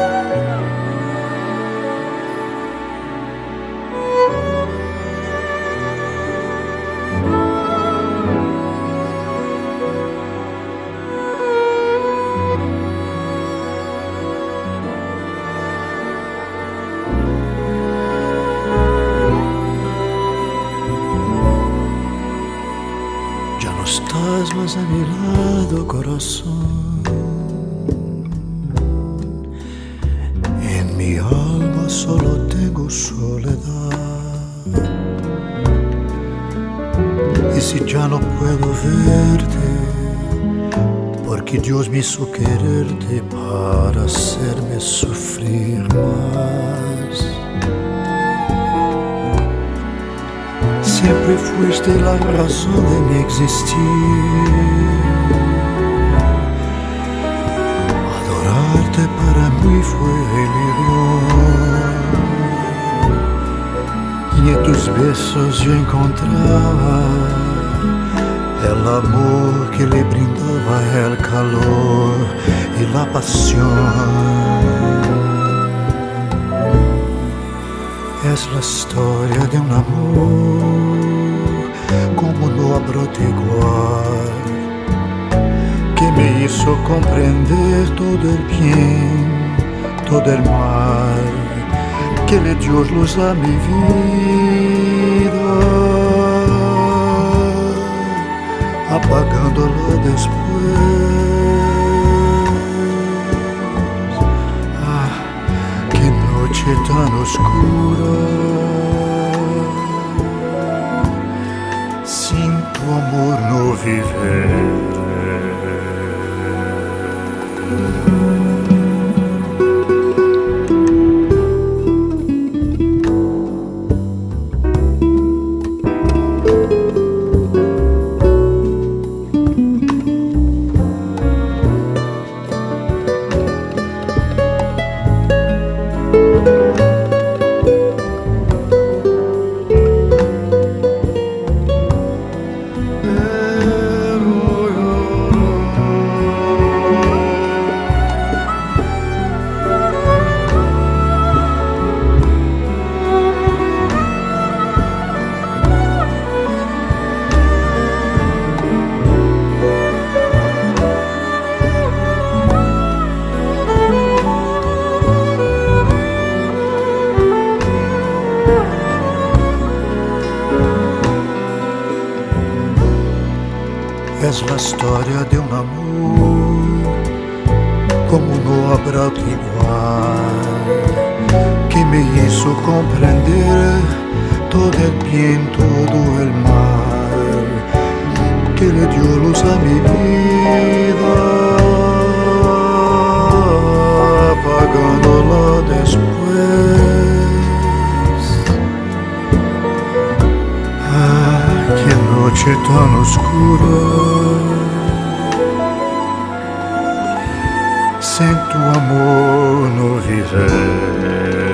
Ya no estás más a mi lado, corazón. En mi alma solo tengo soledad. Y si ya no puedo verte, porque Dios me hizo quererte para hacerme sufrir más. Siempre fuiste la razón de mi existir. Adorarte para mí fue religión. Y en tus besos yo encontraba el amor que le brindaba el calor y la pasión. Es la historia de un amor como no habrá otro igual, que me hizo comprender todo el bien, todo el mal, que le dio luz a mi vida, apagándola después. Qué noche tan oscura, sin tu amor no viver. Es la historia de un amor como no habrá otro igual, que me hizo comprender todo el bien, todo el mal, que le dio luz a mi vida, apagándola después. Qué noche tan oscura, sin tu amor no viver.